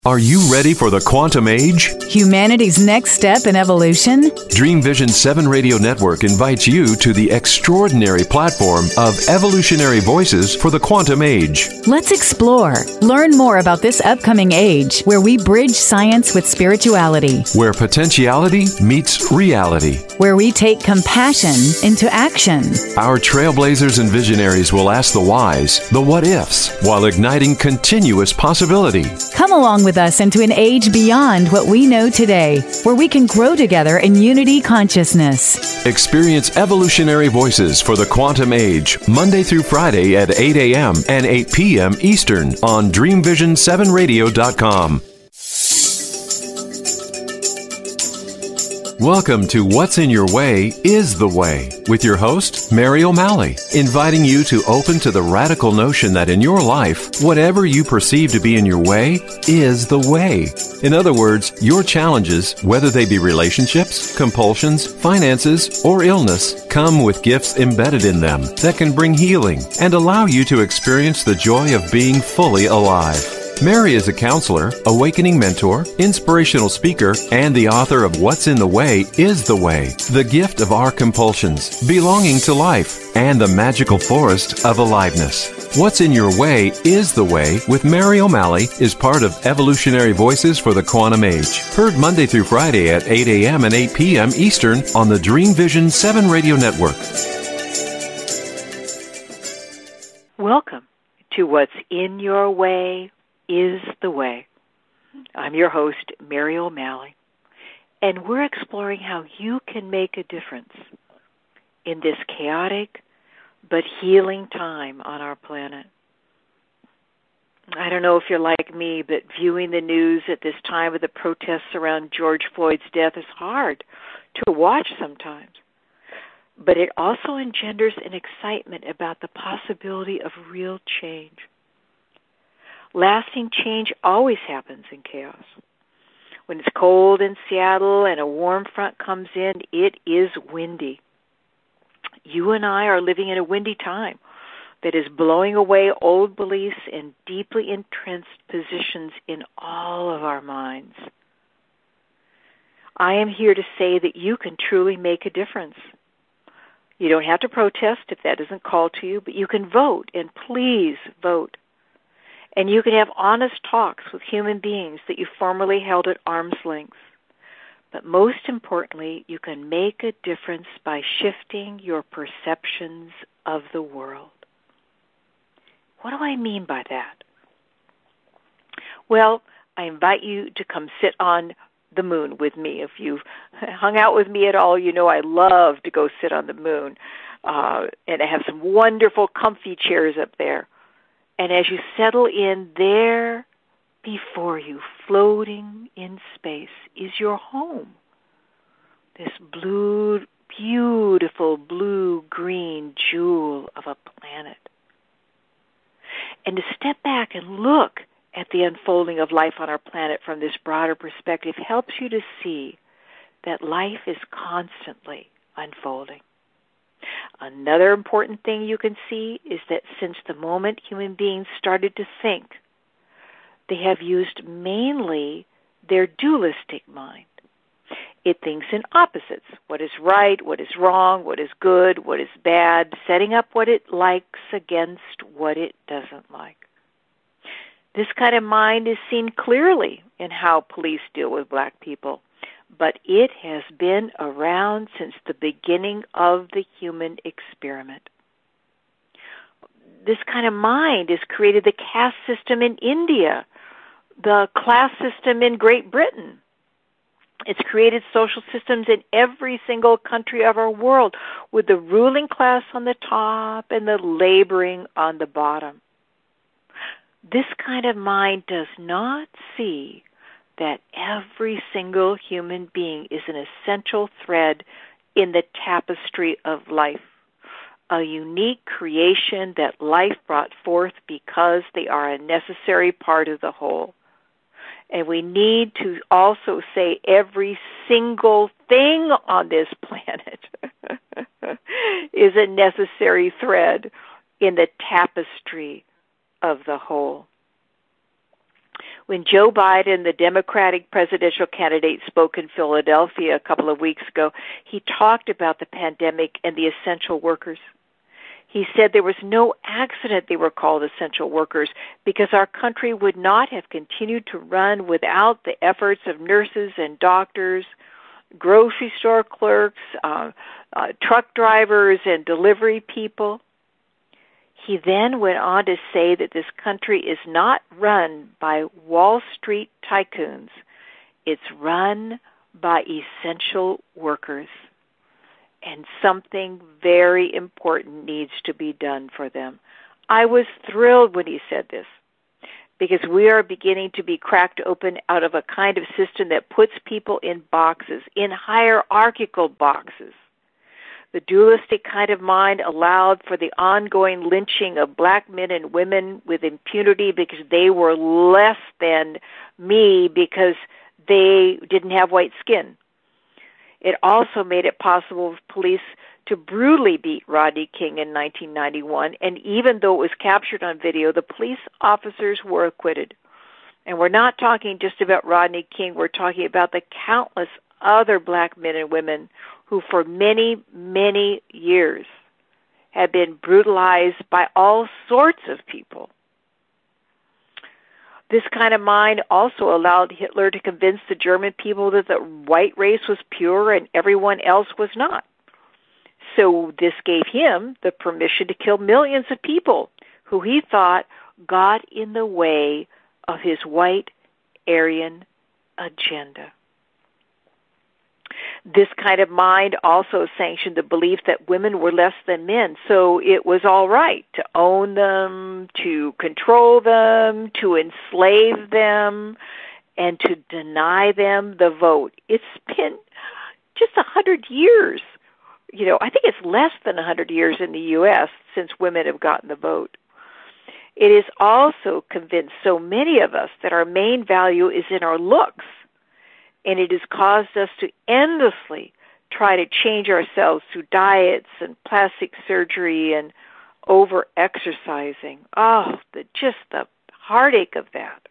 Are you ready for the quantum age? Humanity's next step in evolution? Dream Vision 7 Radio Network invites you to the extraordinary platform of evolutionary voices for the quantum age. Let's explore. Learn more about this upcoming age where we bridge science with spirituality. Where potentiality meets reality. Where we take compassion into action. Our trailblazers and visionaries will ask the whys, the what-ifs, while igniting continuous possibility. Come along with us into an age beyond what we know today, where we can grow together in unity consciousness. Experience evolutionary voices for the quantum age, Monday through Friday at 8 a.m. and 8 p.m. Eastern on DreamVision7Radio.com. Welcome to What's in Your Way is the Way, with your host, Mary O'Malley, inviting you to open to the radical notion that in your life, whatever you perceive to be in your way is the way. In other words, your challenges, whether they be relationships, compulsions, finances, or illness, come with gifts embedded in them that can bring healing and allow you to experience the joy of being fully alive. Mary is a counselor, awakening mentor, inspirational speaker, and the author of What's in the Way is the Way, the gift of our compulsions, belonging to life, and the magical forest of aliveness. What's in Your Way is the Way with Mary O'Malley is part of Evolutionary Voices for the Quantum Age. Heard Monday through Friday at 8 a.m. and 8 p.m. Eastern on the Dream Vision 7 Radio Network. Welcome to What's in Your Way is the Way. I'm your host, Mary O'Malley, and we're exploring how you can make a difference in this chaotic but healing time on our planet. I don't know if you're like me, but viewing the news at this time of the protests around George Floyd's death is hard to watch sometimes. But it also engenders an excitement about the possibility of real change. Lasting change always happens in chaos. When it's cold in Seattle and a warm front comes in, it is windy. You and I are living in a windy time that is blowing away old beliefs and deeply entrenched positions in all of our minds. I am here to say that you can truly make a difference. You don't have to protest if that doesn't call to you, but you can vote, and please vote. And you can have honest talks with human beings that you formerly held at arm's length. But most importantly, you can make a difference by shifting your perceptions of the world. What do I mean by that? Well, I invite you to come sit on the moon with me. If you've hung out with me at all, you know I love to go sit on the moon. And I have some wonderful, comfy chairs up there. And as you settle in, there before you, floating in space, is your home. This beautiful blue-green jewel of a planet. And to step back and look at the unfolding of life on our planet from this broader perspective helps you to see that life is constantly unfolding. Another important thing you can see is that since the moment human beings started to think, they have used mainly their dualistic mind. It thinks in opposites: what is right, what is wrong, what is good, what is bad, setting up what it likes against what it doesn't like. This kind of mind is seen clearly in how police deal with black people, but it has been around since the beginning of the human experiment. This kind of mind has created the caste system in India, the class system in Great Britain. It's created social systems in every single country of our world, with the ruling class on the top and the laboring on the bottom. This kind of mind does not see that every single human being is an essential thread in the tapestry of life, a unique creation that life brought forth because they are a necessary part of the whole. And we need to also say every single thing on this planet is a necessary thread in the tapestry of the whole. When Joe Biden, the Democratic presidential candidate, spoke in Philadelphia a couple of weeks ago, he talked about the pandemic and the essential workers. He said there was no accident they were called essential workers because our country would not have continued to run without the efforts of nurses and doctors, grocery store clerks, truck drivers, and delivery people. He then went on to say that this country is not run by Wall Street tycoons. It's run by essential workers. And something very important needs to be done for them. I was thrilled when he said this, because we are beginning to be cracked open out of a kind of system that puts people in boxes, in hierarchical boxes. The dualistic kind of mind allowed for the ongoing lynching of black men and women with impunity because they were less than me because they didn't have white skin. It also made it possible for police to brutally beat Rodney King in 1991, and even though it was captured on video, the police officers were acquitted. And we're not talking just about Rodney King, we're talking about the countless other black men and women who for many, many years have been brutalized by all sorts of people. This kind of mind also allowed Hitler to convince the German people that the white race was pure and everyone else was not. So this gave him the permission to kill millions of people who he thought got in the way of his white Aryan agenda. This kind of mind also sanctioned the belief that women were less than men, so it was all right to own them, to control them, to enslave them, and to deny them the vote. It's been just 100 years. I think it's less than 100 years in the U.S. since women have gotten the vote. It has also convinced so many of us that our main value is in our looks, and it has caused us to endlessly try to change ourselves through diets and plastic surgery and over-exercising. Oh, just the heartache of that.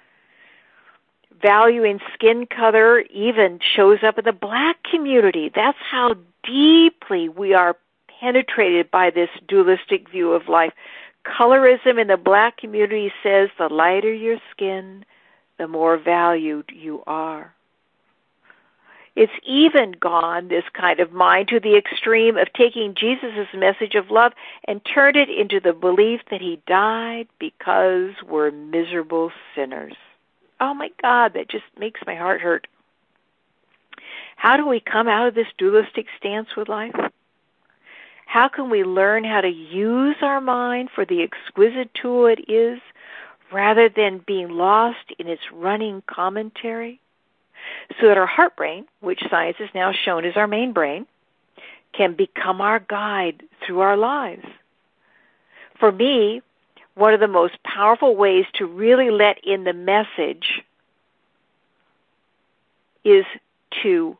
Valuing skin color even shows up in the black community. That's how deeply we are penetrated by this dualistic view of life. Colorism in the black community says the lighter your skin, the more valued you are. It's even gone, this kind of mind, to the extreme of taking Jesus' message of love and turned it into the belief that he died because we're miserable sinners. Oh my God, that just makes my heart hurt. How do we come out of this dualistic stance with life? How can we learn how to use our mind for the exquisite tool it is, rather than being lost in its running commentary? So that our heart brain, which science has now shown is our main brain, can become our guide through our lives. For me, one of the most powerful ways to really let in the message is to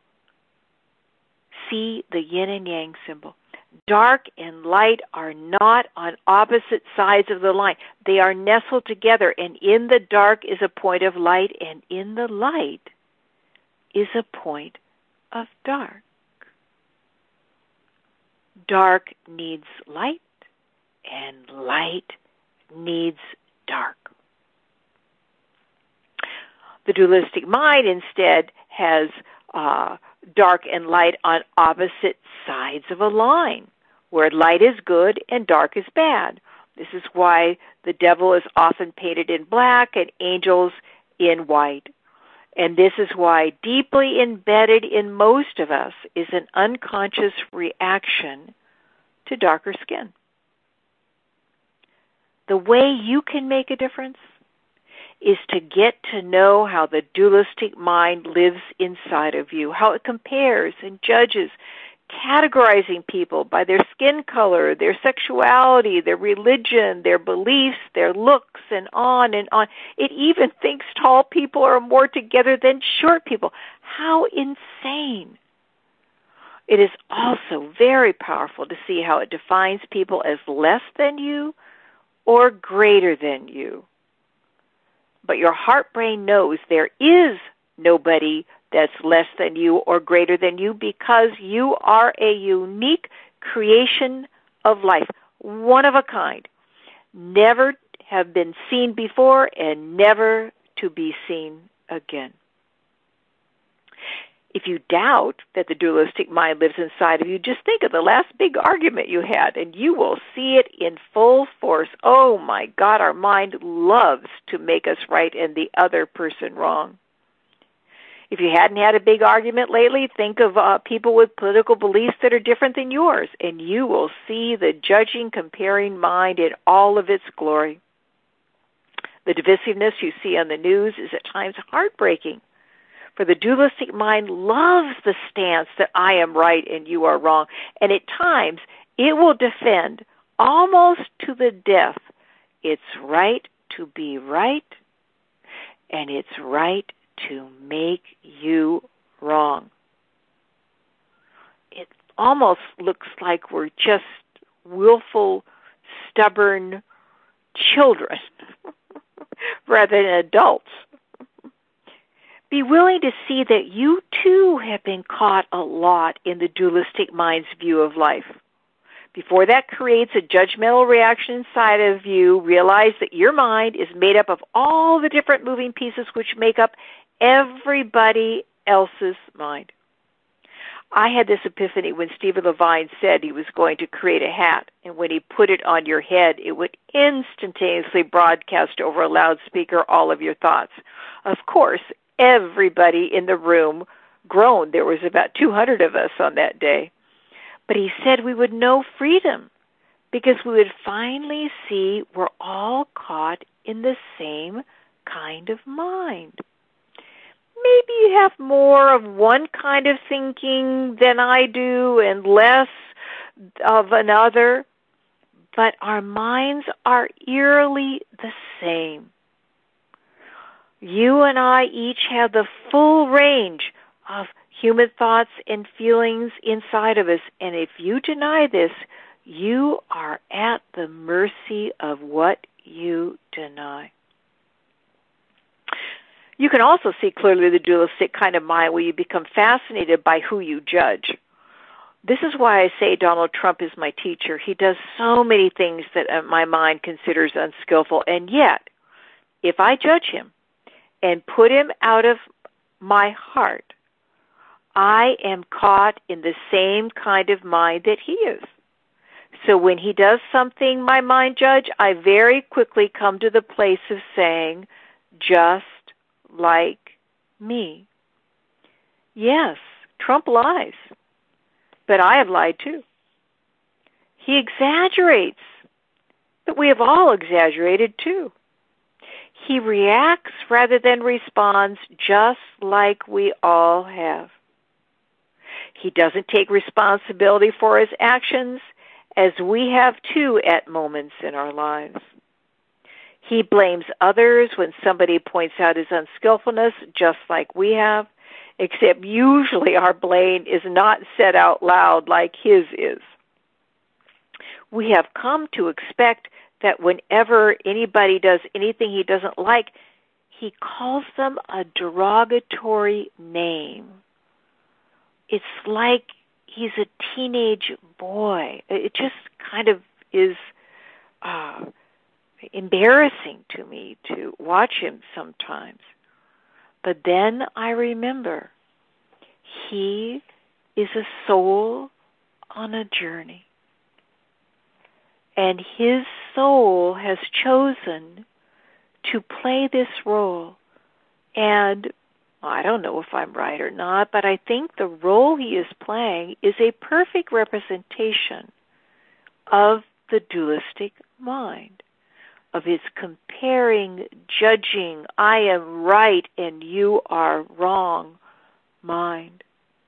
see the yin and yang symbol. Dark and light are not on opposite sides of the line. They are nestled together, and in the dark is a point of light, and in the light is a point of dark. Dark needs light, and light needs dark. The dualistic mind instead has dark and light on opposite sides of a line, where light is good and dark is bad. This is why the devil is often painted in black and angels in white. And this is why deeply embedded in most of us is an unconscious reaction to darker skin. The way you can make a difference is to get to know how the dualistic mind lives inside of you, how it compares and judges, categorizing people by their skin color, their sexuality, their religion, their beliefs, their looks, and on and on. It even thinks tall people are more together than short people. How insane. It is also very powerful to see how it defines people as less than you or greater than you. but your heart-brain knows there is nobody that's less than you or greater than you, because you are a unique creation of life, one of a kind, never have been seen before and never to be seen again. If you doubt that the dualistic mind lives inside of you, just think of the last big argument you had, and you will see it in full force. Oh my God, our mind loves to make us right and the other person wrong. If you hadn't had a big argument lately, think of people with political beliefs that are different than yours, and you will see the judging, comparing mind in all of its glory. The divisiveness you see on the news is at times heartbreaking. For the dualistic mind loves the stance that I am right and you are wrong. And at times, it will defend almost to the death it's right to be right, and it's right to make you wrong. It almost looks like we're just willful, stubborn children rather than adults. Be willing to see that you too have been caught a lot in the dualistic mind's view of life. Before that creates a judgmental reaction inside of you, realize that your mind is made up of all the different moving pieces which make up everybody else's mind. I had this epiphany when Stephen Levine said he was going to create a hat, and when he put it on your head, it would instantaneously broadcast over a loudspeaker all of your thoughts. Of course, everybody in the room groaned. There was about 200 of us on that day. But he said we would know freedom because we would finally see we're all caught in the same kind of mind. Maybe you have more of one kind of thinking than I do and less of another, but our minds are eerily the same. You and I each have the full range of human thoughts and feelings inside of us, and if you deny this, you are at the mercy of what you deny. You can also see clearly the dualistic kind of mind where you become fascinated by who you judge. This is why I say Donald Trump is my teacher. He does so many things that my mind considers unskillful, and yet, if I judge him and put him out of my heart, I am caught in the same kind of mind that he is. So when he does something my mind judge, I very quickly come to the place of saying, just like me. Yes, Trump lies, but I have lied too. He exaggerates, but we have all exaggerated too. He reacts rather than responds, just like we all have. He doesn't take responsibility for his actions, as we have too at moments in our lives. He blames others when somebody points out his unskillfulness, just like we have, except usually our blame is not said out loud like his is. We have come to expect that whenever anybody does anything he doesn't like, he calls them a derogatory name. It's like he's a teenage boy. It just kind of is embarrassing to me to watch him sometimes. But then I remember he is a soul on a journey. And his soul has chosen to play this role. And I don't know if I'm right or not, but I think the role he is playing is a perfect representation of the dualistic mind, of his comparing, judging, I am right and you are wrong mind.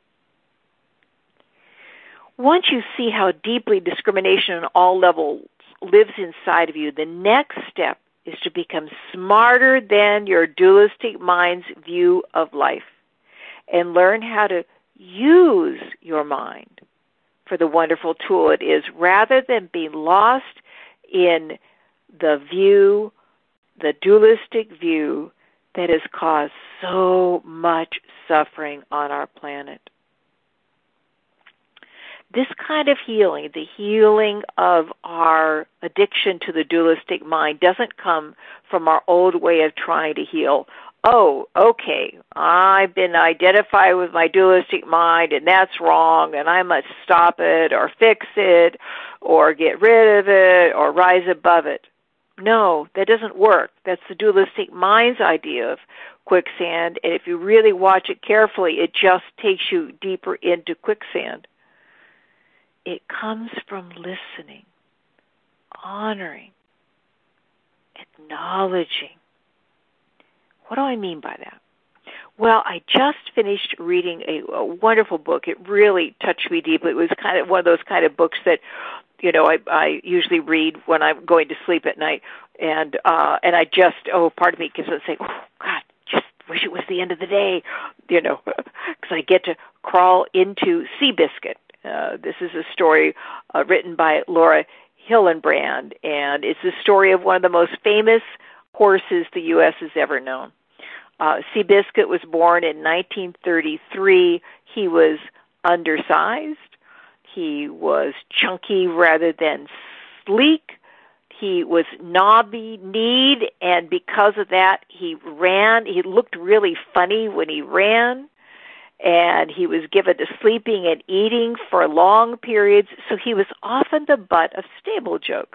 Once you see how deeply discrimination on all levels lives inside of you, the next step is to become smarter than your dualistic mind's view of life and learn how to use your mind for the wonderful tool it is, rather than being lost in the view the dualistic view that has caused so much suffering on our planet. This kind of healing, the healing of our addiction to the dualistic mind, doesn't come from our old way of trying to heal. Oh, okay, I've been identified with my dualistic mind, and that's wrong, and I must stop it, or fix it, or get rid of it, or rise above it. No, that doesn't work. That's the dualistic mind's idea of quicksand, and if you really watch it carefully, it just takes you deeper into quicksand. It comes from listening, honoring, acknowledging. What do I mean by that? Well, I just finished reading a wonderful book. It really touched me deeply. It was kind of one of those kind of books that, I usually read when I'm going to sleep at night, and I just, part of me keeps on saying, oh, God, just wish it was the end of the day, because I get to crawl into Seabiscuit. This is a story written by Laura Hillenbrand, and it's the story of one of the most famous horses the U.S. has ever known. Seabiscuit was born in 1933. He was undersized. He was chunky rather than sleek. He was knobby-kneed, and because of that, he looked really funny when he ran, and he was given to sleeping and eating for long periods, so he was often the butt of stable jokes.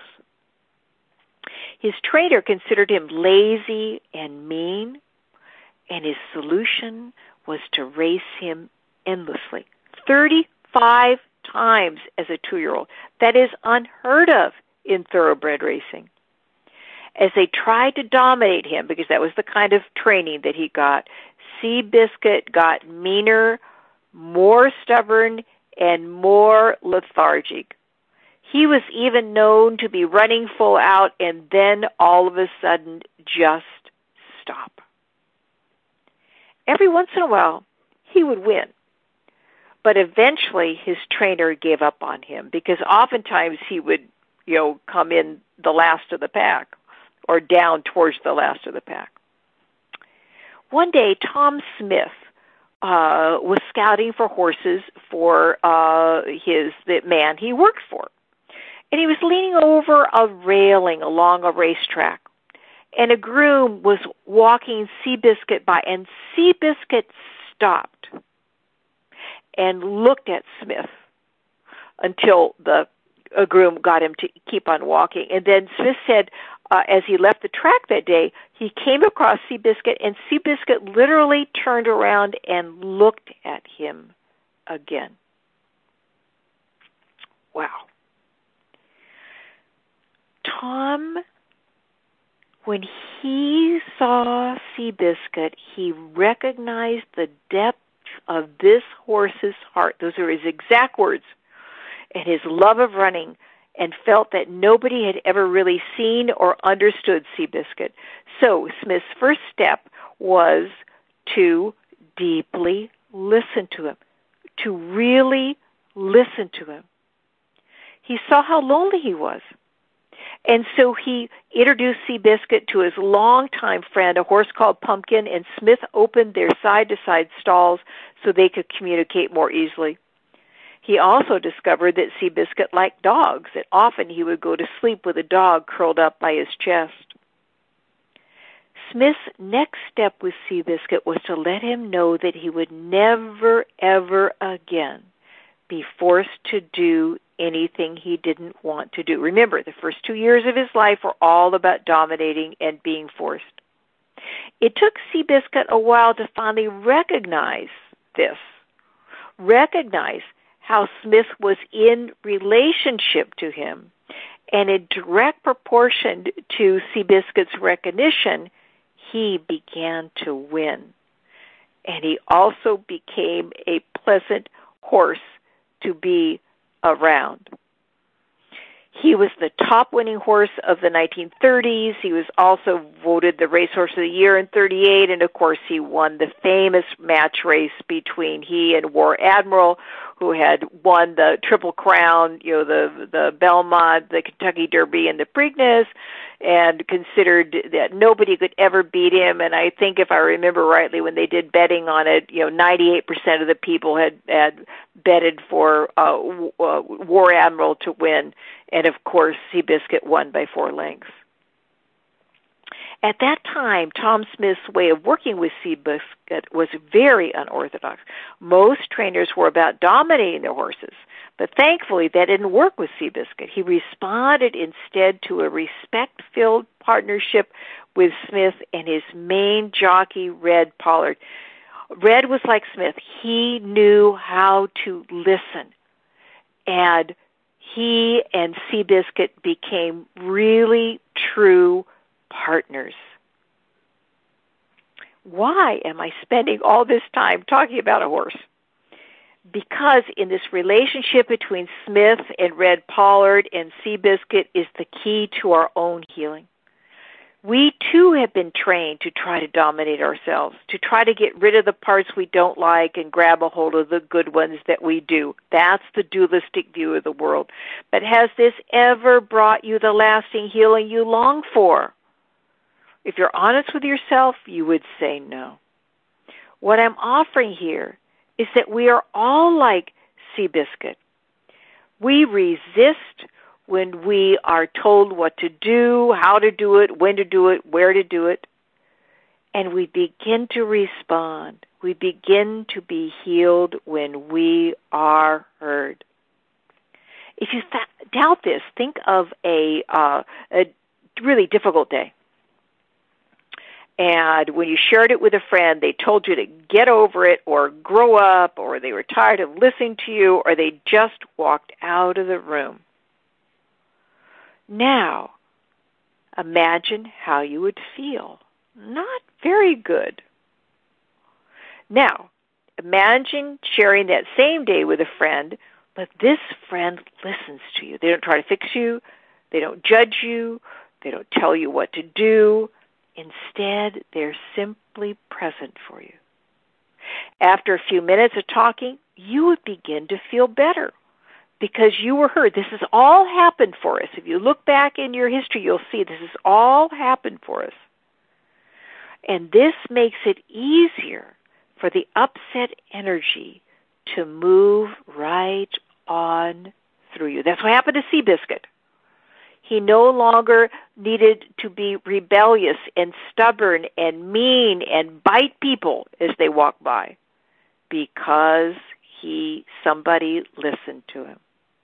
His trainer considered him lazy and mean, and his solution was to race him endlessly, 35 times as a 2-year-old. That is unheard of in thoroughbred racing. As they tried to dominate him, because that was the kind of training that he got, Seabiscuit got meaner, more stubborn, and more lethargic. He was even known to be running full out and then all of a sudden just stop. Every once in a while, he would win. But eventually, his trainer gave up on him because oftentimes he would, come in the last of the pack or down towards the last of the pack. One day, Tom Smith was scouting for horses for the man he worked for. And he was leaning over a railing along a racetrack. And a groom was walking Seabiscuit by, and Seabiscuit stopped and looked at Smith until a groom got him to keep on walking. And then Smith said, as he left the track that day, he came across Seabiscuit, and Seabiscuit literally turned around and looked at him again. Wow. Tom, when he saw Seabiscuit, he recognized the depth of this horse's heart. Those are his exact words. And his love of running, and felt that nobody had ever really seen or understood Seabiscuit. So Smith's first step was to deeply listen to him, to really listen to him. He saw how lonely he was. And so he introduced Seabiscuit to his longtime friend, a horse called Pumpkin, and Smith opened their side-to-side stalls so they could communicate more easily. He also discovered that Seabiscuit liked dogs, and often he would go to sleep with a dog curled up by his chest. Smith's next step with Seabiscuit was to let him know that he would never, ever again be forced to do anything he didn't want to do. Remember, the first 2 years of his life were all about dominating and being forced. It took Seabiscuit a while to finally recognize this, recognize how Smith was in relationship to him, and in direct proportion to Seabiscuit's recognition, he began to win. And he also became a pleasant horse to be around. He was the top winning horse of the 1930s. He was also voted the Racehorse of the Year in 38, and of course he won the famous match race between he and War Admiral, who had won the Triple Crown, the Belmont, the Kentucky Derby, and the Preakness, and considered that nobody could ever beat him. And I think, if I remember rightly, when they did betting on it, 98% of the people had betted for War Admiral to win, and of course, Seabiscuit won by 4 lengths. At that time, Tom Smith's way of working with Seabiscuit was very unorthodox. Most trainers were about dominating their horses, but thankfully that didn't work with Seabiscuit. He responded instead to a respect-filled partnership with Smith and his main jockey, Red Pollard. Red was like Smith. He knew how to listen, and he and Seabiscuit became really true partners. Why am I spending all this time talking about a horse? Because in this relationship between Smith and Red Pollard and Seabiscuit is the key to our own healing. We too have been trained to try to dominate ourselves, to try to get rid of the parts we don't like and grab a hold of the good ones that we do. That's the dualistic view of the world. But has this ever brought you the lasting healing you long for? If you're honest with yourself, you would say no. What I'm offering here is that we are all like Seabiscuit. We resist when we are told what to do, how to do it, when to do it, where to do it, and we begin to respond. We begin to be healed when we are heard. If you doubt this, think of a really difficult day. And when you shared it with a friend, they told you to get over it or grow up, or they were tired of listening to you, or they just walked out of the room. Now, imagine how you would feel. Not very good. Now, imagine sharing that same day with a friend, but this friend listens to you. They don't try to fix you. They don't judge you. They don't tell you what to do. Instead, they're simply present for you. After a few minutes of talking, you would begin to feel better because you were heard. This has all happened for us. If you look back in your history, you'll see this has all happened for us. And this makes it easier for the upset energy to move right on through you. That's what happened to Seabiscuit. He no longer needed to be rebellious and stubborn and mean and bite people as they walked by because somebody listened to him.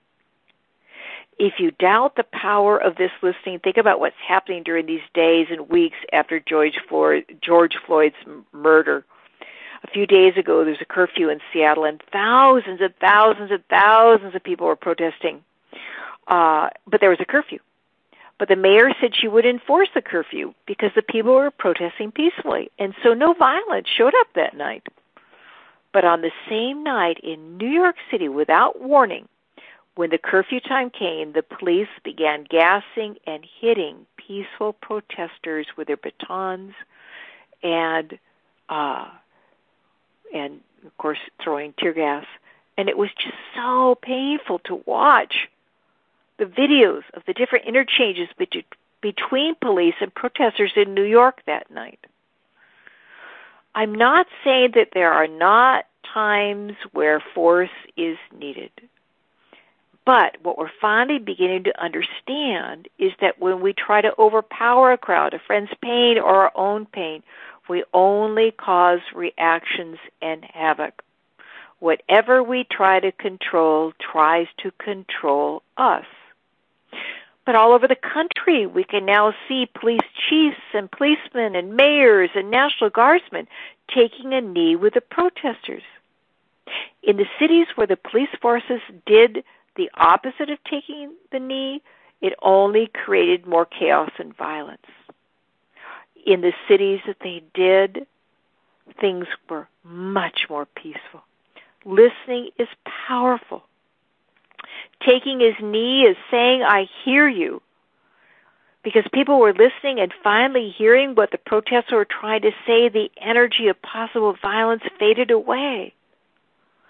If you doubt the power of this listening, think about what's happening during these days and weeks after George Floyd's murder. A few days ago, there's a curfew in Seattle, and thousands and thousands and thousands of people were protesting. But there was a curfew. But the mayor said she would enforce the curfew because the people were protesting peacefully. And so no violence showed up that night. But on the same night in New York City, without warning, when the curfew time came, the police began gassing and hitting peaceful protesters with their batons and of course, throwing tear gas. And it was just so painful to watch the videos of the different interchanges between police and protesters in New York that night. I'm not saying that there are not times where force is needed. But what we're finally beginning to understand is that when we try to overpower a crowd, a friend's pain or our own pain, we only cause reactions and havoc. Whatever we try to control tries to control us. But all over the country, we can now see police chiefs and policemen and mayors and National Guardsmen taking a knee with the protesters. In the cities where the police forces did the opposite of taking the knee, it only created more chaos and violence. In the cities that they did, things were much more peaceful. Listening is powerful. Taking his knee is saying, I hear you. Because people were listening and finally hearing what the protesters were trying to say, the energy of possible violence faded away.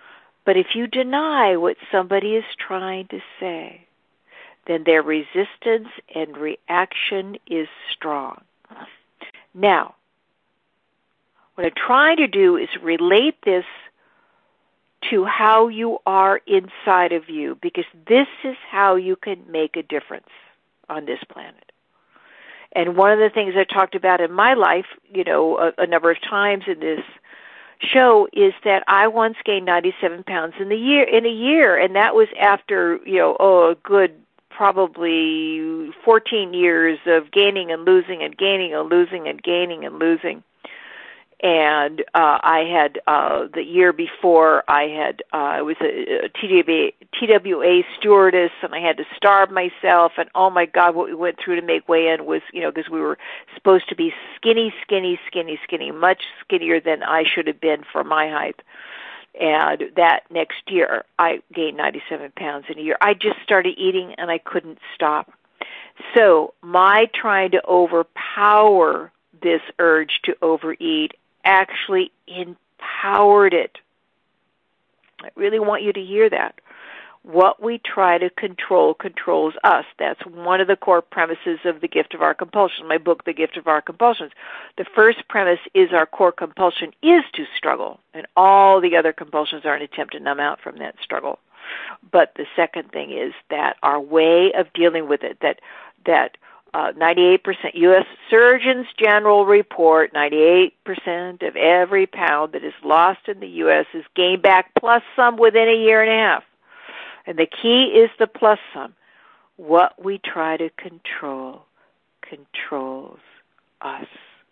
But if you deny what somebody is trying to say, then their resistance and reaction is strong. Now, what I'm trying to do is relate this to how you are inside of you, because this is how you can make a difference on this planet. And one of the things I talked about in my life, a number of times in this show, is that I once gained 97 pounds in a year, and that was after, a good probably 14 years of gaining and losing and gaining and losing and gaining and losing. And I had, the year before, I was a TWA stewardess, and I had to starve myself, and oh my God, what we went through to make weigh-in was, because we were supposed to be skinny, much skinnier than I should have been for my height. And that next year, I gained 97 pounds in a year. I just started eating, and I couldn't stop. So my trying to overpower this urge to overeat actually empowered it. I really want you to hear that. What we try to control controls us. That's one of the core premises of The Gift of Our Compulsion, my book, The Gift of Our Compulsions. The first premise is our core compulsion is to struggle, and all the other compulsions are an attempt to numb out from that struggle. But the second thing is that our way of dealing with it, that 98%, U.S. Surgeons General report, 98% of every pound that is lost in the U.S. is gained back plus some within a year and a half. And the key is the plus sum. What we try to control controls us.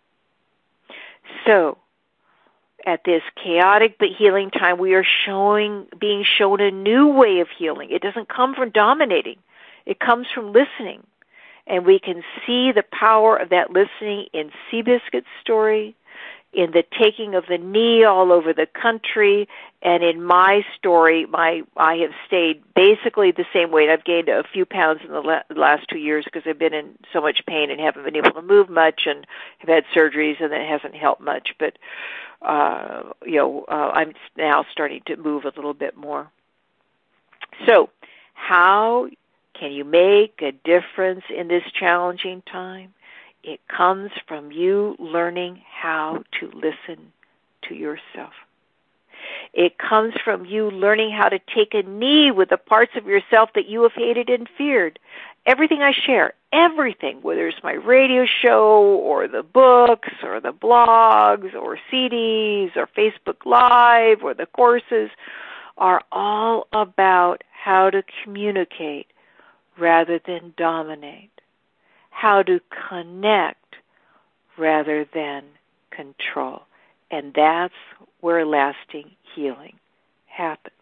So, at this chaotic but healing time, we are being shown a new way of healing. It doesn't come from dominating. It comes from listening. And we can see the power of that listening in Seabiscuit's story, in the taking of the knee all over the country, and in my story, I have stayed basically the same weight. I've gained a few pounds in the last 2 years because I've been in so much pain and haven't been able to move much, and have had surgeries, and it hasn't helped much. But I'm now starting to move a little bit more. So, how can you make a difference in this challenging time? It comes from you learning how to listen to yourself. It comes from you learning how to take a knee with the parts of yourself that you have hated and feared. Everything I share, everything, whether it's my radio show or the books or the blogs or CDs or Facebook Live or the courses, are all about how to communicate rather than dominate, how to connect rather than control. And that's where lasting healing happens.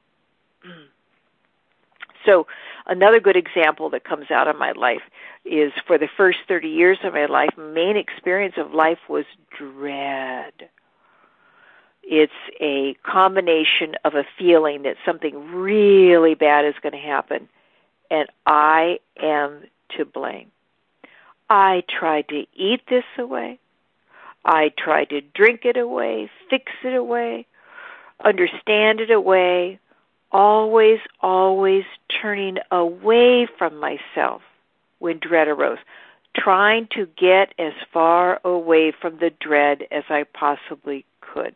So another good example that comes out of my life is, for the first 30 years of my life, my main experience of life was dread. It's a combination of a feeling that something really bad is going to happen, and I am to blame. I tried to eat this away. I tried to drink it away, fix it away, understand it away, always turning away from myself when dread arose, trying to get as far away from the dread as I possibly could.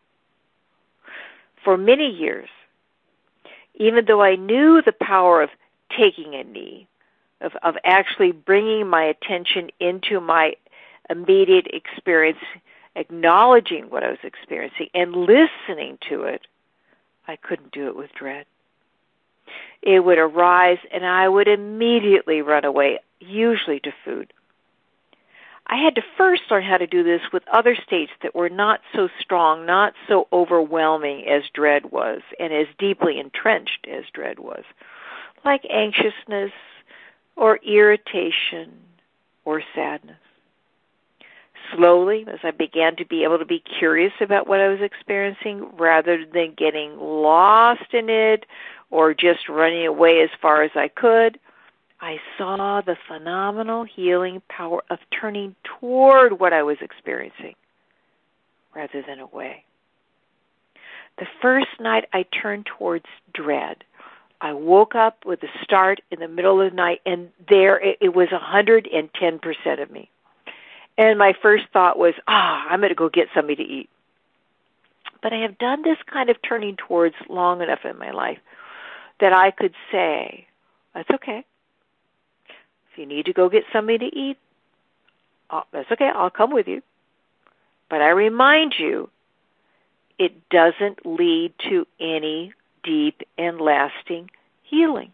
For many years, even though I knew the power of taking a knee, of actually bringing my attention into my immediate experience, acknowledging what I was experiencing and listening to it, I couldn't do it with dread. It would arise and I would immediately run away, usually to food. I had to first learn how to do this with other states that were not so strong, not so overwhelming as dread was, and as deeply entrenched as dread was, like anxiousness or irritation or sadness. Slowly, as I began to be able to be curious about what I was experiencing, rather than getting lost in it or just running away as far as I could, I saw the phenomenal healing power of turning toward what I was experiencing rather than away. The first night I turned towards dread. I woke up with a start in the middle of the night, and there it was 110% of me. And my first thought was, I'm going to go get something to eat. But I have done this kind of turning towards long enough in my life that I could say, that's okay. If you need to go get something to eat, that's okay, I'll come with you. But I remind you, it doesn't lead to any deep and lasting healing.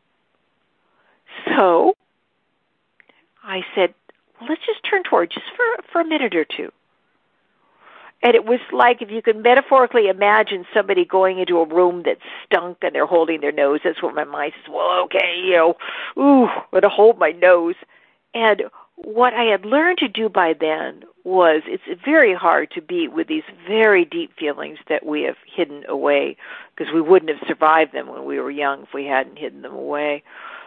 So I said, let's just turn toward just for a minute or two. And it was like if you could metaphorically imagine somebody going into a room that stunk and they're holding their nose. That's what my mind says, well, okay, I'm going to hold my nose. And what I had learned to do by then was it's very hard to be with these very deep feelings that we have hidden away because we wouldn't have survived them when we were young if we hadn't hidden them away.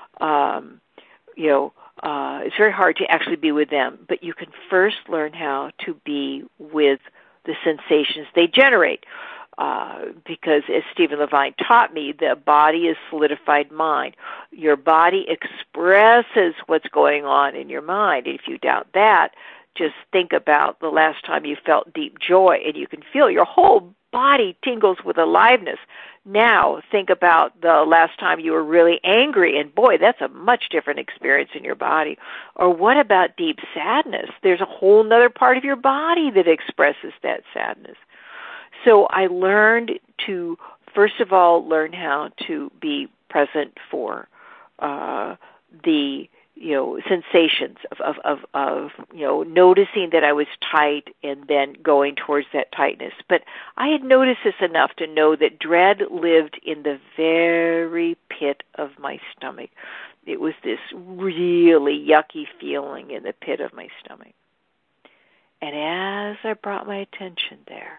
It's very hard to actually be with them, but you can first learn how to be with the sensations they generate. Because as Stephen Levine taught me, the body is solidified mind. Your body expresses what's going on in your mind. If you doubt that, just think about the last time you felt deep joy, and you can feel your whole body tingles with aliveness. Now think about the last time you were really angry, and boy, that's a much different experience in your body. Or what about deep sadness? There's a whole other part of your body that expresses that sadness. So I learned to, first of all, learn how to be present for the sensations of noticing that I was tight and then going towards that tightness. But I had noticed this enough to know that dread lived in the very pit of my stomach. It was this really yucky feeling in the pit of my stomach. And as I brought my attention there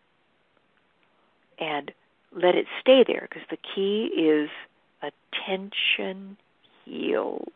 and let it stay there, because the key is attention heals.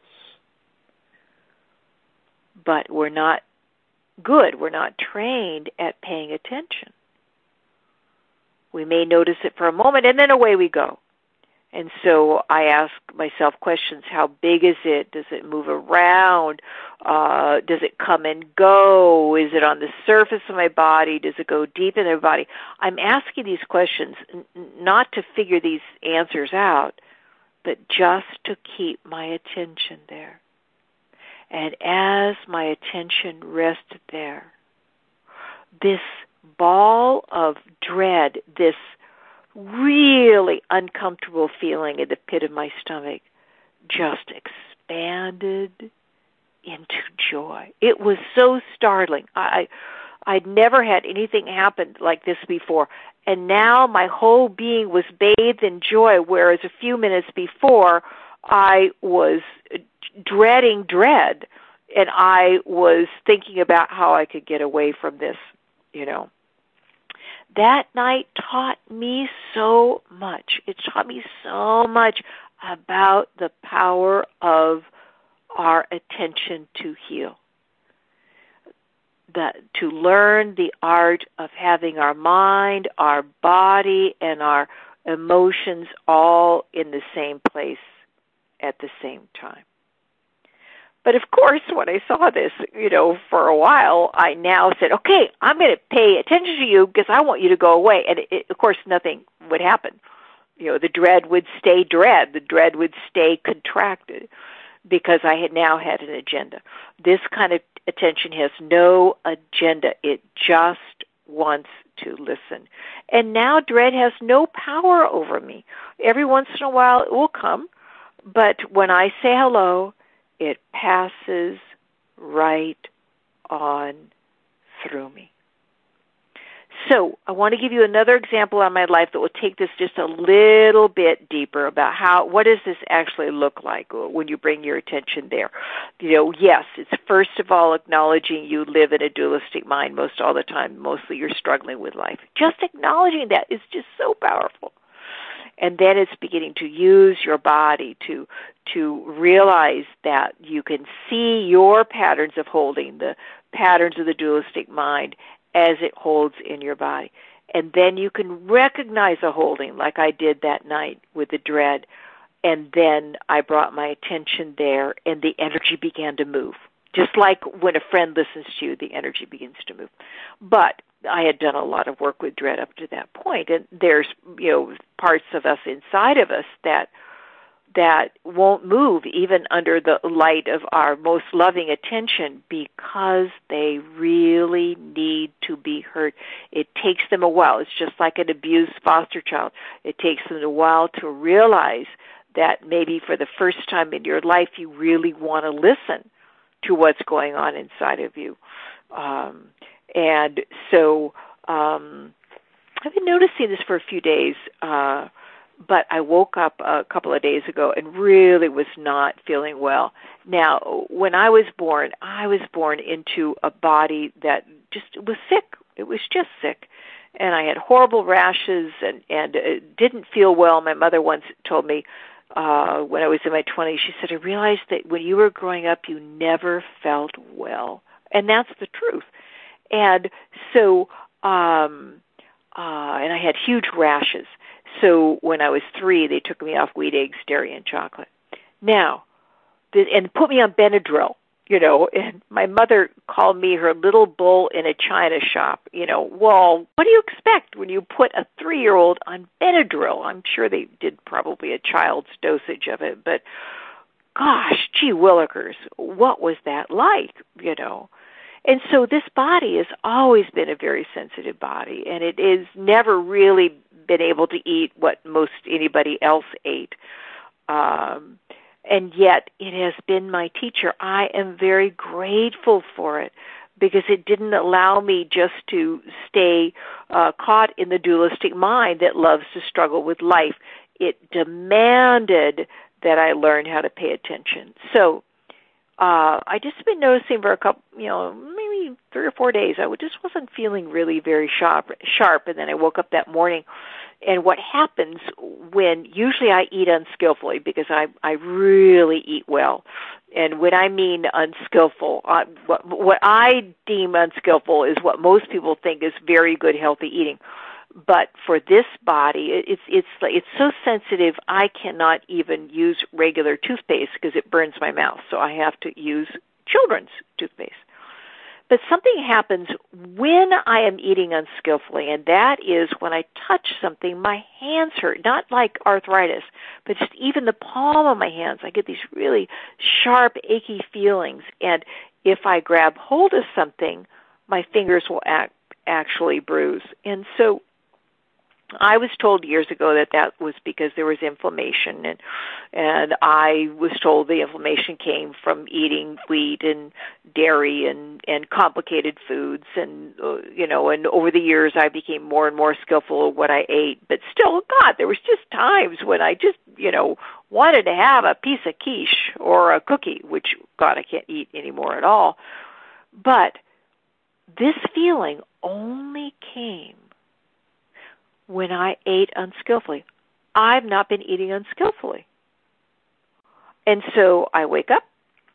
But we're not good. We're not trained at paying attention. We may notice it for a moment, and then away we go. And so I ask myself questions. How big is it? Does it move around? Does it come and go? Is it on the surface of my body? Does it go deep in the body? I'm asking these questions not to figure these answers out, but just to keep my attention there. And as my attention rested there, this ball of dread, this really uncomfortable feeling in the pit of my stomach, just expanded into joy. It was so startling. I'd never had anything happen like this before. And now my whole being was bathed in joy, whereas a few minutes before I was dreading dread, and I was thinking about how I could get away from this, That night taught me so much. It taught me so much about the power of our attention to heal. To learn the art of having our mind, our body, and our emotions all in the same place at the same time. But of course, when I saw this, for a while, I now said, okay, I'm going to pay attention to you because I want you to go away. And of course, nothing would happen. The dread would stay dread. The dread would stay contracted because I had now had an agenda. This kind of attention has no agenda. It just wants to listen. And now dread has no power over me. Every once in a while it will come, but when I say hello, it passes right on through me. So I want to give you another example in my life that will take this just a little bit deeper about what does this actually look like when you bring your attention there. Yes, it's first of all acknowledging you live in a dualistic mind most all the time. Mostly you're struggling with life. Just acknowledging that is just so powerful. And then it's beginning to use your body to realize that you can see your patterns of holding, the patterns of the dualistic mind as it holds in your body. And then you can recognize a holding like I did that night with the dread. And then I brought my attention there, and the energy began to move. Just like when a friend listens to you, the energy begins to move. But I had done a lot of work with dread up to that point, and there's, parts of us inside of us that won't move even under the light of our most loving attention because they really need to be heard. It takes them a while. It's just like an abused foster child. It takes them a while to realize that maybe for the first time in your life you really want to listen to what's going on inside of you. And so I've been noticing this for a few days, but I woke up a couple of days ago and really was not feeling well. Now, when I was born into a body that just was sick. It was just sick. And I had horrible rashes and didn't feel well. My mother once told me when I was in my 20s, she said, I realized that when you were growing up, you never felt well. And that's the truth. And so, and I had huge rashes. So when I was 3, they took me off wheat, eggs, dairy, and chocolate. Now, and put me on Benadryl, and my mother called me her little bull in a china shop. Well, what do you expect when you put a 3-year-old on Benadryl? I'm sure they did probably a child's dosage of it, but gosh, gee willikers, what was that like, And so this body has always been a very sensitive body, and it is never really been able to eat what most anybody else ate. And yet it has been my teacher. I am very grateful for it because it didn't allow me just to stay caught in the dualistic mind that loves to struggle with life. It demanded that I learn how to pay attention. So I just been noticing for a couple, maybe 3 or 4 days, I just wasn't feeling really very sharp. And then I woke up that morning, and what happens when usually I eat unskillfully because I really eat well. And when I mean unskillful, what I deem unskillful is what most people think is very good, healthy eating. But for this body, it's so sensitive, I cannot even use regular toothpaste because it burns my mouth. So I have to use children's toothpaste. But something happens when I am eating unskillfully, and that is when I touch something, my hands hurt. Not like arthritis, but just even the palm of my hands. I get these really sharp, achy feelings. And if I grab hold of something, my fingers will actually bruise. And so I was told years ago that was because there was inflammation, and I was told the inflammation came from eating wheat and dairy and complicated foods, and and over the years I became more and more skillful at what I ate. But still, God, there was just times when I just wanted to have a piece of quiche or a cookie, which God, I can't eat anymore at all. But this feeling only came when I ate unskillfully. I've not been eating unskillfully. And so I wake up,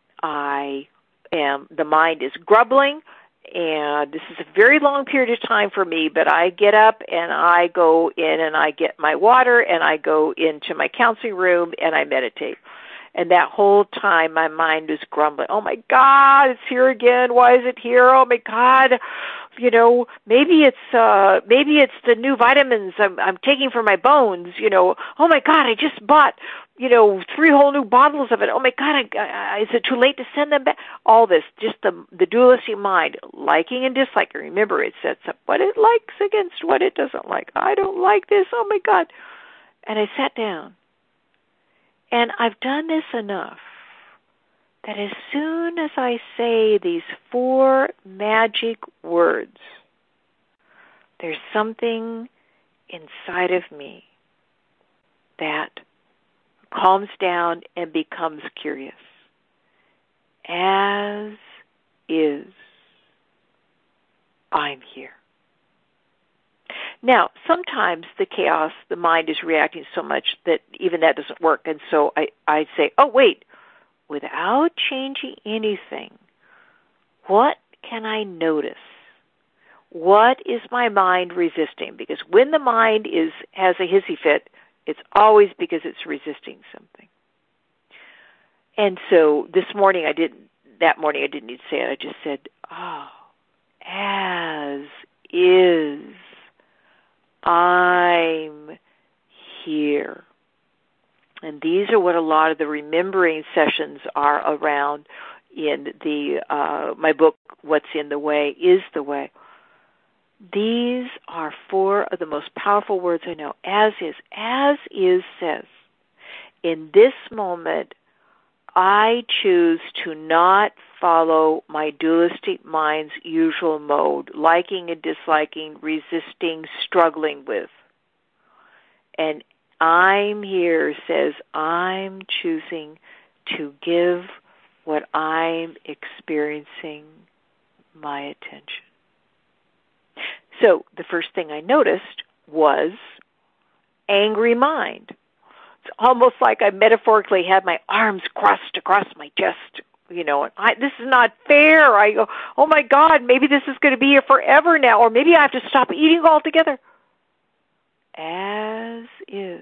the mind is grumbling, and this is a very long period of time for me, but I get up and I go in and I get my water and I go into my counseling room and I meditate. And that whole time my mind is grumbling. Oh my God, it's here again. Why is it here? Oh my God. Maybe it's the new vitamins I'm taking for my bones. Oh my God, I just bought 3 whole new bottles of it. Oh my God, is it too late to send them back? All this, just the dualistic mind, liking and disliking. Remember, it sets up what it likes against what it doesn't like. I don't like this. Oh my God. And I sat down. And I've done this enough that as soon as I say these 4 magic words, there's something inside of me that calms down and becomes curious. As is, I'm here. Now, sometimes the chaos, the mind is reacting so much that even that doesn't work. And so I say, oh, wait, without changing anything, what can I notice? What is my mind resisting? Because when the mind has a hissy fit, it's always because it's resisting something. And so that morning I didn't need to say it. I just said, as is, I'm here. And these are what a lot of the remembering sessions are around in my book, What's in the Way is the Way. These are 4 of the most powerful words I know. As is. As is says, in this moment, I choose to not follow my dualistic mind's usual mode, liking and disliking, resisting, struggling with. And I'm here says I'm choosing to give what I'm experiencing my attention. So the first thing I noticed was angry mind. It's almost like I metaphorically had my arms crossed across my chest, and this is not fair. I go, oh my God, maybe this is going to be here forever now, or maybe I have to stop eating altogether. As is,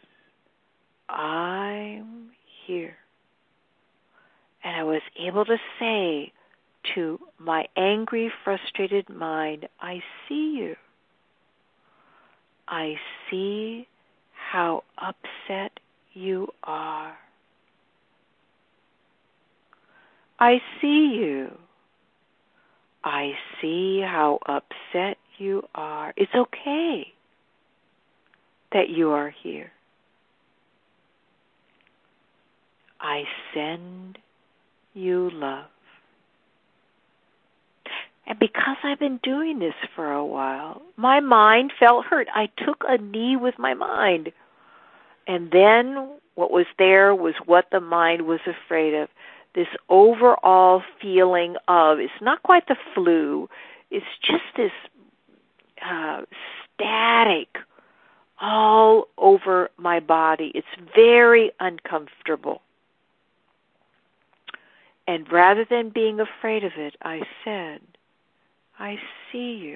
I'm here. And I was able to say to my angry, frustrated mind, I see you. I see how upset you are. I see you. I see how upset you are. It's okay that you are here. I send you love. And because I've been doing this for a while, my mind felt hurt. I took a knee with my mind. And then what was there was what the mind was afraid of. This overall feeling of, it's not quite the flu, it's just this static all over my body. It's very uncomfortable. And rather than being afraid of it, I said, I see you.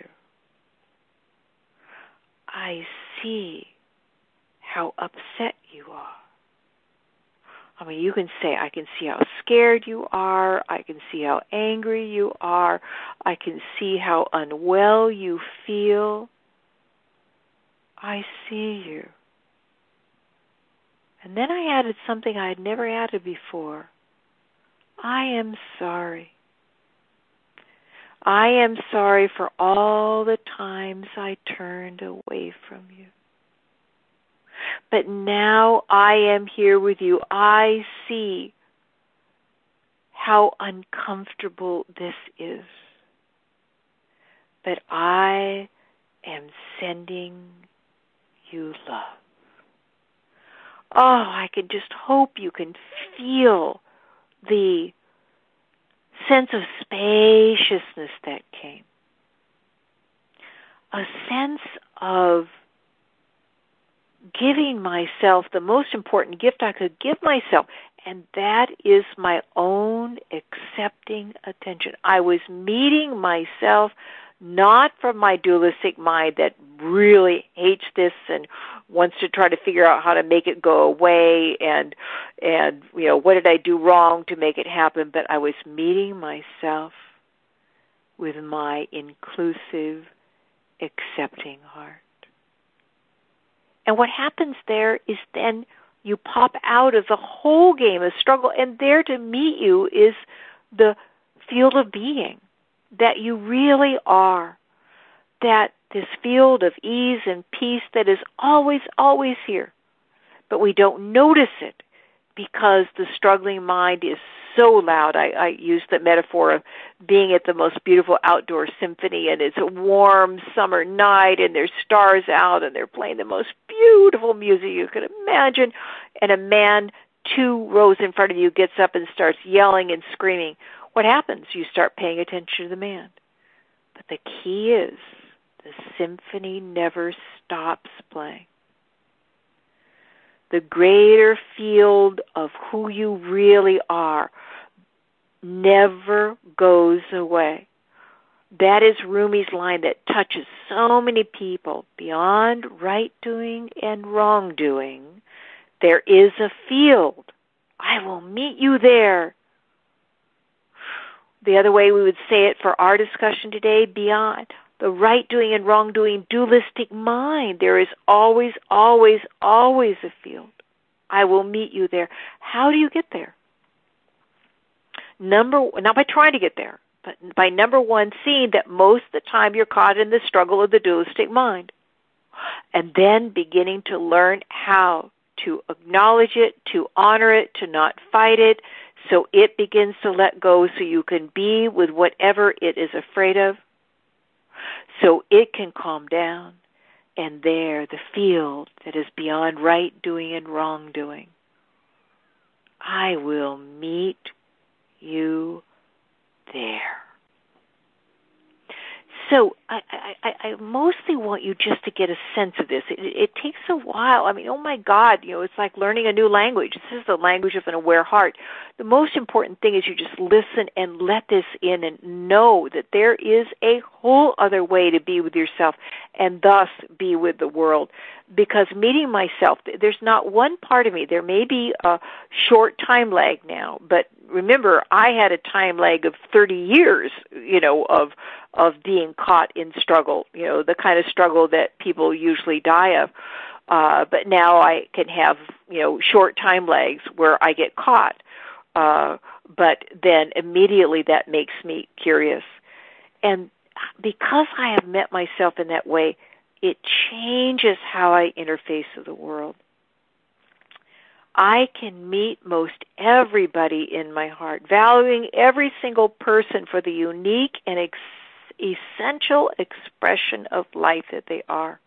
I see how upset you are. I mean, you can say, I can see how scared you are. I can see how angry you are. I can see how unwell you feel. I see you. And then I added something I had never added before. I am sorry. I am sorry for all the times I turned away from you. But now I am here with you. I see how uncomfortable this is. But I am sending you love. Oh, I can just hope you can feel the sense of spaciousness that came. A sense of giving myself the most important gift I could give myself, and that is my own accepting attention. I was meeting myself not from my dualistic mind that really hates this and wants to try to figure out how to make it go away and what did I do wrong to make it happen, but I was meeting myself with my inclusive, accepting heart. And what happens there is then you pop out of the whole game of struggle, and there to meet you is the field of being that you really are, that this field of ease and peace that is always, always here. But we don't notice it because the struggling mind is so loud. I use the metaphor of being at the most beautiful outdoor symphony, and it's a warm summer night, and there's stars out, and they're playing the most beautiful music you could imagine, and a man 2 rows in front of you gets up and starts yelling and screaming. What happens? You start paying attention to the man. But the key is the symphony never stops playing. The greater field of who you really are never goes away. That is Rumi's line that touches so many people. Beyond right doing and wrongdoing, there is a field. I will meet you there. The other way we would say it for our discussion today, beyond the right doing and wrongdoing dualistic mind, there is always, always, always a field. I will meet you there. How do you get there? Not by trying to get there, but by number one, seeing that most of the time you're caught in the struggle of the dualistic mind. And then beginning to learn how to acknowledge it, to honor it, to not fight it, so it begins to let go so you can be with whatever it is afraid of, so it can calm down. And there, the field that is beyond right doing and wrongdoing. I will meet you there. So I mostly want you just to get a sense of this. It takes a while. I mean, oh my God, it's like learning a new language. This is the language of an aware heart. The most important thing is you just listen and let this in and know that there is a whole other way to be with yourself and thus be with the world. Because meeting myself, there's not one part of me. There may be a short time lag now, but remember, I had a time lag of 30 years, of being caught in struggle, the kind of struggle that people usually die of. But now I can have, short time lags where I get caught. But then immediately that makes me curious. And because I have met myself in that way, it changes how I interface with the world. I can meet most everybody in my heart, valuing every single person for the unique and essential expression of life that they are.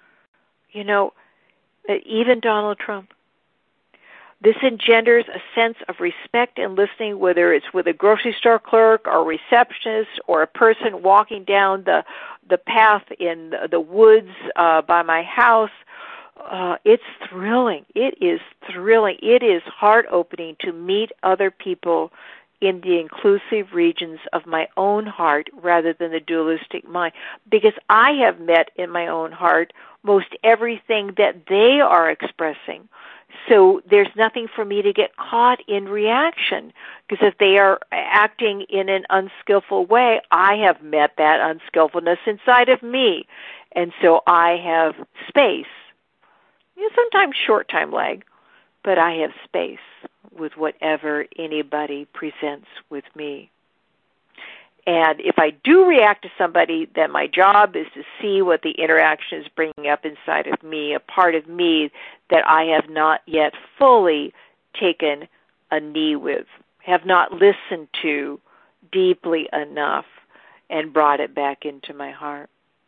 Even Donald Trump. This engenders a sense of respect and listening, whether it's with a grocery store clerk or a receptionist or a person walking down the path in the woods by my house. It's thrilling. It is thrilling. It is heart-opening to meet other people in the inclusive regions of my own heart rather than the dualistic mind, because I have met in my own heart most everything that they are expressing. So there's nothing for me to get caught in reaction, because if they are acting in an unskillful way, I have met that unskillfulness inside of me. And so I have space. Sometimes short time lag, but I have space with whatever anybody presents with me. And if I do react to somebody, then my job is to see what the interaction is bringing up inside of me, a part of me that I have not yet fully taken a knee with, have not listened to deeply enough and brought it back into my heart.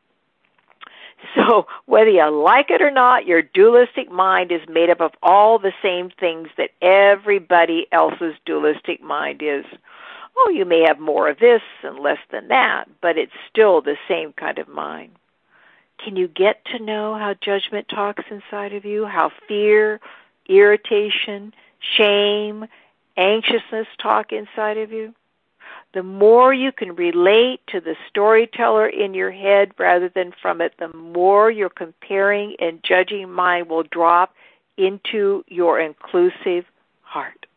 So whether you like it or not, your dualistic mind is made up of all the same things that everybody else's dualistic mind is. Oh, you may have more of this and less than that, but it's still the same kind of mind. Can you get to know how judgment talks inside of you, how fear, irritation, shame, anxiousness talk inside of you? The more you can relate to the storyteller in your head rather than from it, the more your comparing and judging mind will drop into your inclusive heart.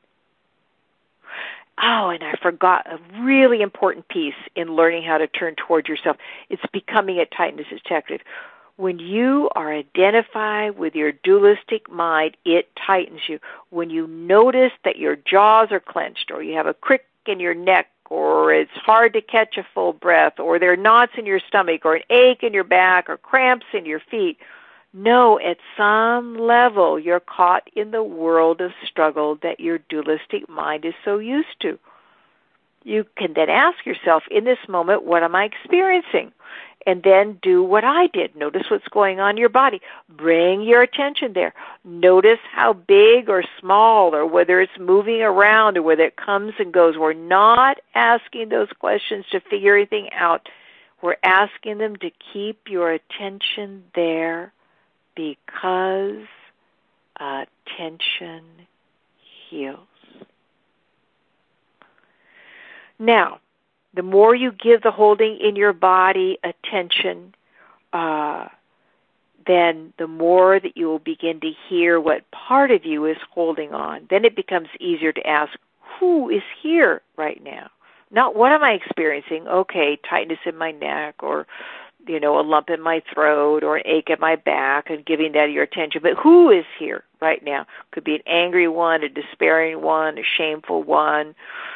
Oh, and I forgot a really important piece in learning how to turn toward yourself. It's becoming a tightness detective. When you are identified with your dualistic mind, it tightens you. When you notice that your jaws are clenched, or you have a crick in your neck, or it's hard to catch a full breath, or there are knots in your stomach, or an ache in your back, or cramps in your feet, know at some level you're caught in the world of struggle that your dualistic mind is so used to. You can then ask yourself, in this moment, what am I experiencing? And then do what I did. Notice what's going on in your body. Bring your attention there. Notice how big or small, or whether it's moving around, or whether it comes and goes. We're not asking those questions to figure anything out. We're asking them to keep your attention there, because attention heals. Now, The more you give the holding in your body attention, then the more that you will begin to hear what part of you is holding on. Then it becomes easier to ask, who is here right now? Not what am I experiencing? Okay, tightness in my neck, or a lump in my throat, or an ache in my back, and giving that your attention. But who is here right now? Could be an angry one, a despairing one, a shameful one.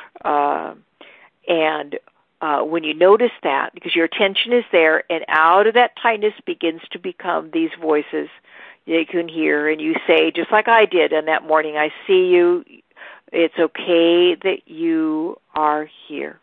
When you notice that, because your attention is there, and out of that tightness begins to become these voices that you can hear, and you say, just like I did on that morning, I see you. It's okay that you are here.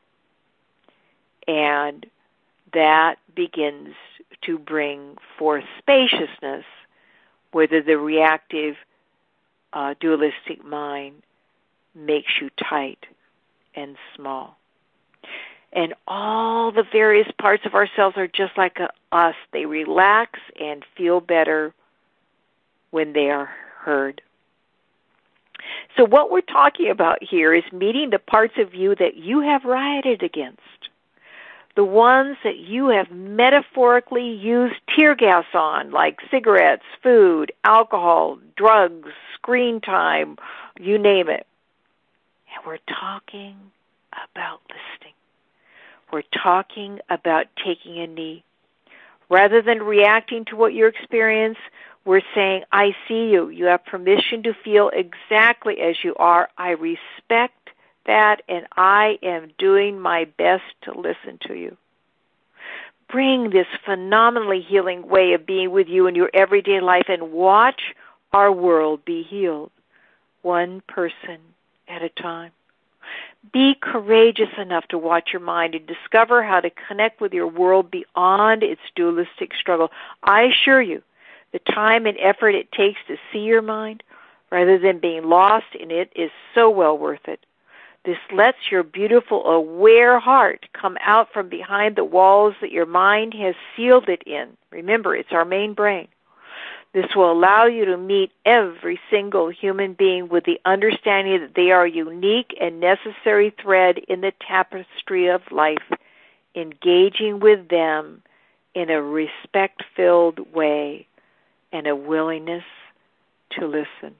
And that begins to bring forth spaciousness, whether the reactive dualistic mind makes you tight and small. And all the various parts of ourselves are just like us. They relax and feel better when they are heard. So what we're talking about here is meeting the parts of you that you have rioted against. The ones that you have metaphorically used tear gas on, like cigarettes, food, alcohol, drugs, screen time, you name it. And we're talking about listening. We're talking about taking a knee. Rather than reacting to what you experience, we're saying, I see you. You have permission to feel exactly as you are. I respect that, and I am doing my best to listen to you. Bring this phenomenally healing way of being with you in your everyday life and watch our world be healed, one person at a time. Be courageous enough to watch your mind and discover how to connect with your world beyond its dualistic struggle. I assure you, the time and effort it takes to see your mind, rather than being lost in it, is so well worth it. This lets your beautiful, aware heart come out from behind the walls that your mind has sealed it in. Remember, it's our main brain. This will allow you to meet every single human being with the understanding that they are a unique and necessary thread in the tapestry of life, engaging with them in a respect-filled way and a willingness to listen.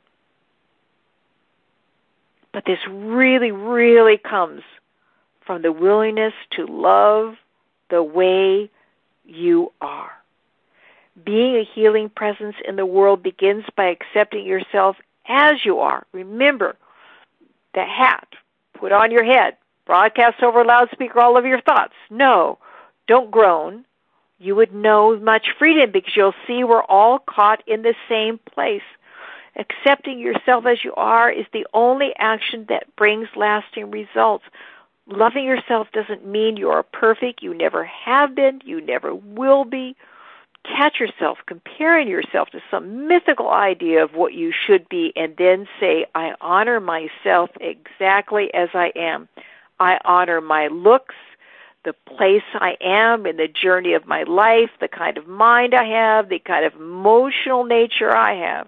But this really, really comes from the willingness to love the way you are. Being a healing presence in the world begins by accepting yourself as you are. Remember, the hat, put on your head, broadcast over a loudspeaker all of your thoughts. No, don't groan. You would know much freedom because you'll see we're all caught in the same place. Accepting yourself as you are is the only action that brings lasting results. Loving yourself doesn't mean you are perfect. You never have been. You never will be. Catch yourself comparing yourself to some mythical idea of what you should be, and then say, I honor myself exactly as I am. I honor my looks, the place I am in the journey of my life, the kind of mind I have, the kind of emotional nature I have.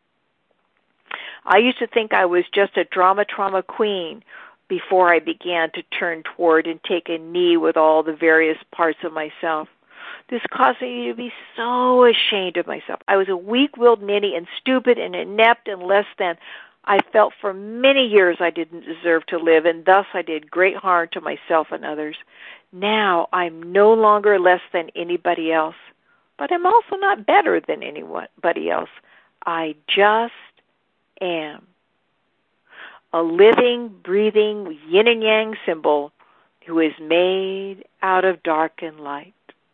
I used to think I was just a drama queen before I began to turn toward and take a knee with all the various parts of myself. This caused me to be so ashamed of myself. I was a weak-willed ninny and stupid and inept and less than. I felt for many years I didn't deserve to live, and thus I did great harm to myself and others. Now I'm no longer less than anybody else, but I'm also not better than anybody else. I just am. A living, breathing, yin and yang symbol who is made out of dark and light.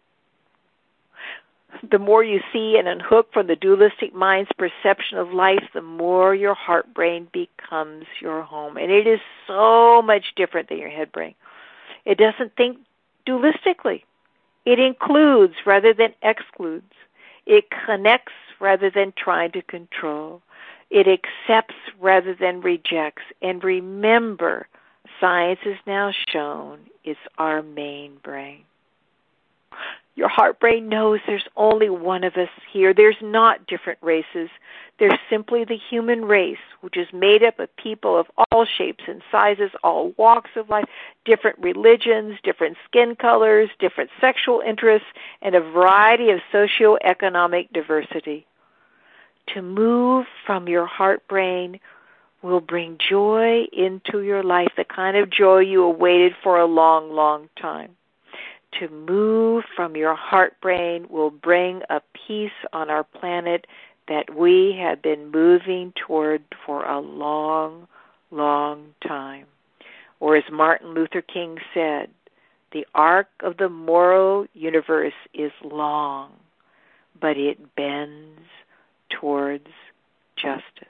The more you see and unhook from the dualistic mind's perception of life, the more your heart brain becomes your home. And it is so much different than your head brain. It doesn't think dualistically. It includes rather than excludes. It connects rather than trying to control. It accepts rather than rejects. And remember, science has now shown it's our main brain. Your heart-brain knows there's only one of us here. There's not different races. There's simply the human race, which is made up of people of all shapes and sizes, all walks of life, different religions, different skin colors, different sexual interests, and a variety of socioeconomic diversity. To move from your heart-brain will bring joy into your life, the kind of joy you awaited for a long, long time. To move from your heart-brain will bring a peace on our planet that we have been moving toward for a long, long time. Or as Martin Luther King said, the arc of the moral universe is long, but it bends towards justice.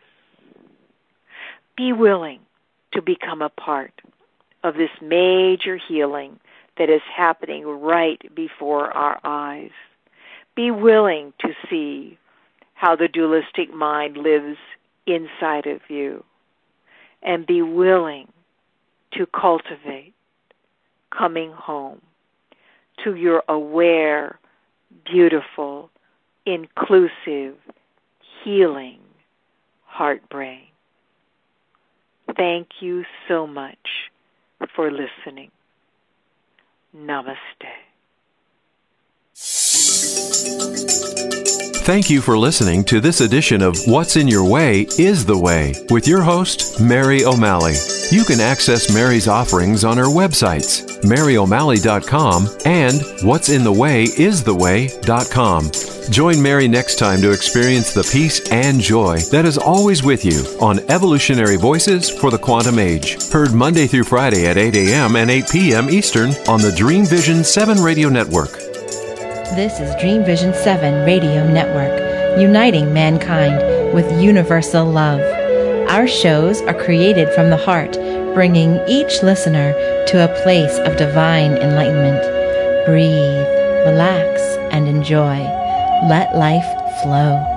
Be willing to become a part of this major healing that is happening right before our eyes. Be willing to see how the dualistic mind lives inside of you, and be willing to cultivate coming home to your aware, beautiful, inclusive, healing heart-brain. Thank you so much for listening. Namaste. Thank you for listening to this edition of What's in Your Way is the Way with your host, Mary O'Malley. You can access Mary's offerings on her websites, maryo'malley.com and what'sinthewayistheway.com. Join Mary next time to experience the peace and joy that is always with you on Evolutionary Voices for the Quantum Age. Heard Monday through Friday at 8 a.m. and 8 p.m. Eastern on the Dream Vision 7 Radio Network. This is Dream Vision 7 Radio Network, uniting mankind with universal love. Our shows are created from the heart, bringing each listener to a place of divine enlightenment. Breathe, relax, and enjoy. Let life flow.